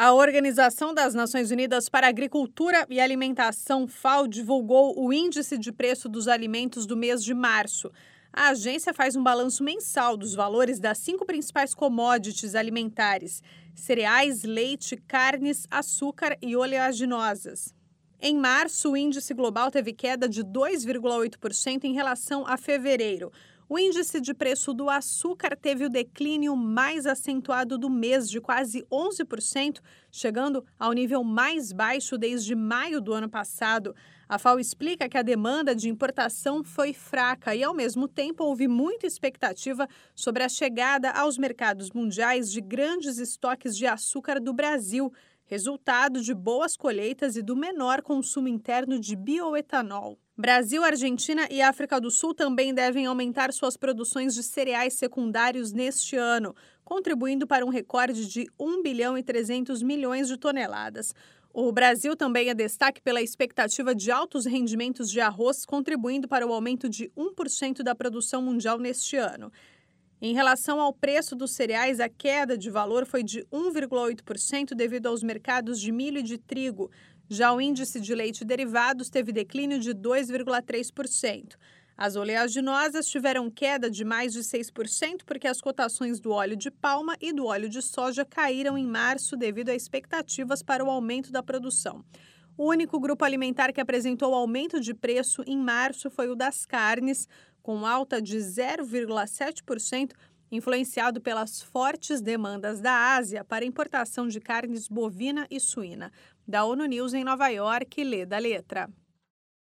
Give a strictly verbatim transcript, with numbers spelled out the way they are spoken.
A Organização das Nações Unidas para a Agricultura e Alimentação, FAO, divulgou o Índice de Preço dos Alimentos do mês de março. A agência faz um balanço mensal dos valores das cinco principais commodities alimentares: cereais, leite, carnes, açúcar e oleaginosas. Em março, o índice global teve queda de dois vírgula oito por cento em relação a fevereiro. O índice de preço do açúcar teve o declínio mais acentuado do mês, de quase onze por cento, chegando ao nível mais baixo desde maio do ano passado. A FAO explica que a demanda de importação foi fraca e, ao mesmo tempo, houve muita expectativa sobre a chegada aos mercados mundiais de grandes estoques de açúcar do Brasil, resultado de boas colheitas e do menor consumo interno de bioetanol. Brasil, Argentina e África do Sul também devem aumentar suas produções de cereais secundários neste ano, contribuindo para um recorde de um bilhão e trezentos milhões de toneladas. O Brasil também é destaque pela expectativa de altos rendimentos de arroz, contribuindo para o aumento de um por cento da produção mundial neste ano. Em relação ao preço dos cereais, a queda de valor foi de um vírgula oito por cento devido aos mercados de milho e de trigo. Já o índice de leite e derivados teve declínio de dois vírgula três por cento. As oleaginosas tiveram queda de mais de seis por cento porque as cotações do óleo de palma e do óleo de soja caíram em março devido a expectativas para o aumento da produção. O único grupo alimentar que apresentou aumento de preço em março foi o das carnes, com alta de zero vírgula sete por cento, influenciado pelas fortes demandas da Ásia para importação de carnes bovina e suína. Da ONU News em Nova York, lê da letra.